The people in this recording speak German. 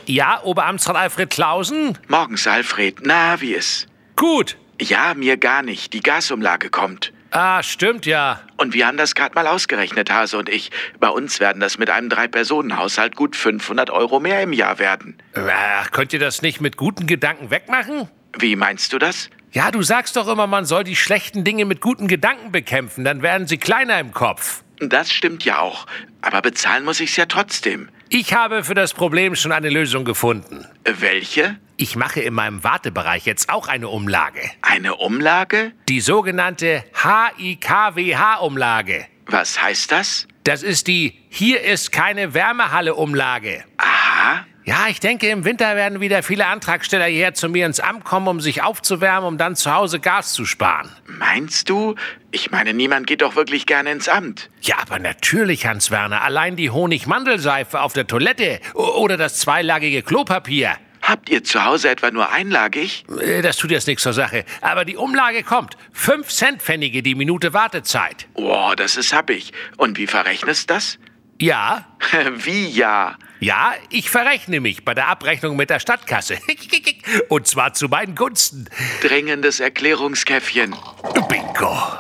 Ja, Oberamtsrat Alfred Clausen? Morgens, Alfred. Na, wie ist? Gut. Ja, mir gar nicht. Die Gasumlage kommt. Ah, stimmt ja. Und wir haben das gerade mal ausgerechnet, Hase und ich. Bei uns werden das mit einem 3-Personen-Haushalt gut 500 € mehr im Jahr werden. Ach, könnt ihr das nicht mit guten Gedanken wegmachen? Wie meinst du das? Ja, du sagst doch immer, man soll die schlechten Dinge mit guten Gedanken bekämpfen, dann werden sie kleiner im Kopf. Das stimmt ja auch. Aber bezahlen muss ich's ja trotzdem. Ich habe für das Problem schon eine Lösung gefunden. Welche? Ich mache in meinem Wartebereich jetzt auch eine Umlage. Eine Umlage? Die sogenannte HIKWH-Umlage. Was heißt das? Das ist die Hier ist keine Wärmehalle-Umlage. Aha. Ja, ich denke, im Winter werden wieder viele Antragsteller hierher zu mir ins Amt kommen, um sich aufzuwärmen, um dann zu Hause Gas zu sparen. Meinst du? Ich meine, niemand geht doch wirklich gerne ins Amt. Ja, aber natürlich, Hans-Werner. Allein die Honig-Mandelseife auf der Toilette oder das zweilagige Klopapier. Habt ihr zu Hause etwa nur einlagig? Das tut jetzt nichts zur Sache. Aber die Umlage kommt. 5-Cent-Pfennige die Minute Wartezeit. Oh, das ist happig. Und wie verrechnest das? Ja? Wie ja? Ja, ich verrechne mich bei der Abrechnung mit der Stadtkasse. Und zwar zu meinen Gunsten. Dringendes Erklärungskäffchen. Bingo.